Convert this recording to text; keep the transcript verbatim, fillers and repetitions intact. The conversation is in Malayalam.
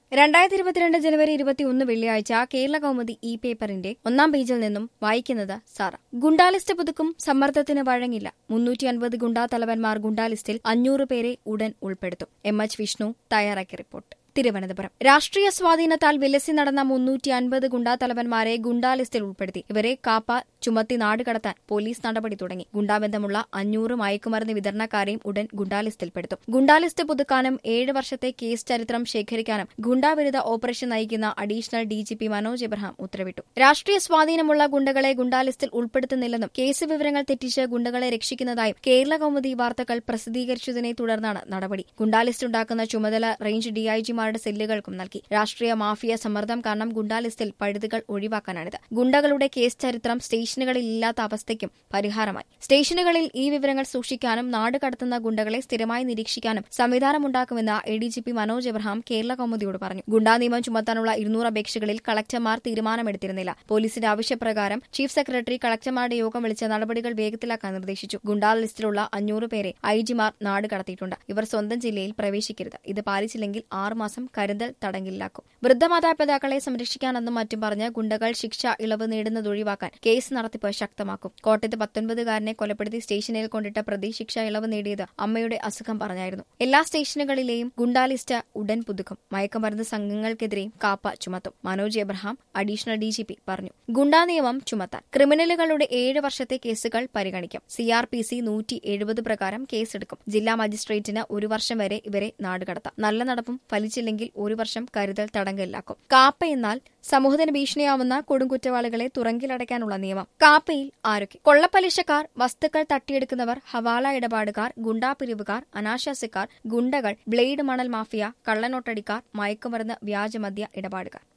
രണ്ടായിരത്തി ഇരുപത്തിരണ്ട് ജനുവരി ഇരുപത്തിയൊന്ന് വെള്ളിയാഴ്ച കേരള കൗമുദി ഇ പേപ്പറിന്റെ ഒന്നാം പേജിൽ നിന്നും വായിക്കുന്നത് സാറ. ഗുണ്ടാ ലിസ്റ്റ് പുതുക്കും, സമ്മർദ്ദത്തിന് വഴങ്ങില്ല. മുന്നൂറ്റി അൻപത് ഗുണ്ടാ തലവന്മാർ ഗുണ്ടാ ലിസ്റ്റിൽ അഞ്ഞൂറ് പേരെ ഉടൻ ഉൾപ്പെടുത്തും. എം എച്ച് വിഷ്ണു തയ്യാറാക്കിയ റിപ്പോർട്ട്. തിരുവനന്തപുരം. രാഷ്ട്രീയ സ്വാധീനത്താൽ വിലസി നടന്ന മുന്നൂറ്റി അൻപത് ഗുണ്ടാ തലവന്മാരെ ഗുണ്ടാ ലിസ്റ്റിൽ ഉൾപ്പെടുത്തി. ഇവരെ കാപ്പ ചുമത്തി നാടുകടത്താൻ പോലീസ് നടപടി തുടങ്ങി. ഗുണ്ടാബന്ധമുള്ള അഞ്ഞൂറ് മയക്കുമരുന്ന് വിതരണക്കാരെയും ഉടൻ ഗുണ്ടാ ലിസ്റ്റിൽപ്പെടുത്തും. ഗുണ്ടാ ലിസ്റ്റ് പുതുക്കാനും ഏഴ് വർഷത്തെ കേസ് ചരിത്രം ശേഖരിക്കാനും ഗുണ്ടാവിരുദ്ധ ഓപ്പറേഷൻ നയിക്കുന്ന അഡീഷണൽ ഡിജിപി മനോജ് എബ്രഹാം ഉത്തരവിട്ടു. രാഷ്ട്രീയ സ്വാധീനമുള്ള ഗുണ്ടകളെ ഗുണ്ടാ ലിസ്റ്റിൽ ഉൾപ്പെടുത്തുന്നില്ലെന്നും കേസ് വിവരങ്ങൾ തെറ്റിച്ച് ഗുണ്ടകളെ രക്ഷിക്കുന്നതായും കേരള കൗമുദി വാർത്തകൾ പ്രസിദ്ധീകരിച്ചതിനെ തുടർന്നാണ് നടപടി. ഗുണ്ടാ ലിസ്റ്റ് ഉണ്ടാക്കുന്ന ചുമതല റേഞ്ച് ഡിഐജിമാരുടെ സെല്ലുകൾക്കും നൽകി. രാഷ്ട്രീയ മാഫിയ സമ്മർദ്ദം കാരണം ഗുണ്ടാ ലിസ്റ്റിൽ പഴുതുകൾ ഒഴിവാക്കാനാണിത്. ഗുണ്ടകളുടെ കേസ് ചരിത്രം സ്റ്റേഷനുകളിൽ ഇല്ലാത്ത അവസ്ഥയ്ക്കും പരിഹാരമായി. സ്റ്റേഷനുകളിൽ ഈ വിവരങ്ങൾ സൂക്ഷിക്കാനും നാട് കടത്തുന്ന ഗുണ്ടകളെ സ്ഥിരമായി നിരീക്ഷിക്കാനും സംവിധാനമുണ്ടാക്കുമെന്ന് A D G P Manoj Abraham Kerala കൗമുദിയോട് പറഞ്ഞു. ഗുണ്ടാ നിയമം ചുമത്താനുള്ള ഇരുന്നൂറ് അപേക്ഷകളിൽ കളക്ടർമാർ തീരുമാനമെടുത്തിരുന്നില്ല. പോലീസിന്റെ ആവശ്യപ്രകാരം ചീഫ് സെക്രട്ടറി കളക്ടർമാരുടെ യോഗം വിളിച്ച് നടപടികൾ വേഗത്തിലാക്കാൻ നിർദ്ദേശിച്ചു. ഗുണ്ടാ ലിസ്റ്റിലുള്ള അഞ്ഞൂറ് പേരെ ഐജിമാർ നാട് കടത്തിയിട്ടുണ്ട്. ഇവർ സ്വന്തം ജില്ലയിൽ പ്രവേശിക്കരുത്. ഇത് പാലിച്ചില്ലെങ്കിൽ ആറുമാസം കരുതൽ തടങ്കലിലാക്കും. വൃദ്ധമാതാപിതാക്കളെ സംരക്ഷിക്കാനെന്നും മറ്റും പറഞ്ഞ് ഗുണ്ടകൾ ശിക്ഷ ഇളവ് നേടുന്നതൊഴിവാക്കാൻ കേസ് നടത്തിപ്പ് ശക്തമാക്കും. കോട്ടയത്ത് പത്തൊൻപതുകാരനെ കൊലപ്പെടുത്തി സ്റ്റേഷനിൽ കൊണ്ടിട്ട പ്രതി ശിക്ഷ ഇളവ് നേടിയത് അമ്മയുടെ അസുഖം പറഞ്ഞായിരുന്നു. എല്ലാ സ്റ്റേഷനുകളിലെയും ഗുണ്ടാ ലിസ്റ്റ് ഉടൻ പുതുക്കും. മയക്കുമരുന്ന് സംഘങ്ങൾക്കെതിരെയും കാപ്പ ചുമത്തും. മനോജ് എബ്രഹാം അഡീഷണൽ ഡിജിപി പറഞ്ഞു. ഗുണ്ടാ നിയമം ചുമത്താൻ ക്രിമിനലുകളുടെ ഏഴ് വർഷത്തെ കേസുകൾ പരിഗണിക്കും. സി ആർ പി സി നൂറ്റി എഴുപത് പ്രകാരം കേസെടുക്കും. ജില്ലാ മജിസ്ട്രേറ്റിന് ഒരു വർഷം വരെ ഇവരെ നാടുകടത്താം. നല്ല നടപ്പും ഫലിച്ചില്ലെങ്കിൽ ഒരു വർഷം കരുതൽ തടങ്കലിലാക്കും. കാപ്പ എന്നാൽ സമൂഹത്തിന് ഭീഷണിയാവുന്ന കൊടുംകുറ്റവാളികളെ തുറങ്കിലടയ്ക്കാനുള്ള നിയമം. കാപ്പയിൽ ആരൊക്കെ? കൊള്ളപ്പലിശക്കാർ, വസ്തുക്കൾ തട്ടിയെടുക്കുന്നവർ, ഹവാല ഇടപാടുകാർ, ഗുണ്ടാ പിരിവുകാർ, അനാശാസ്യക്കാർ, ഗുണ്ടകൾ, ബ്ലേഡ് മണൽ മാഫിയ, കള്ളനോട്ടടിക്കാർ, മയക്കുമരുന്ന് വ്യാജമദ്യ ഇടപാടുകാർ.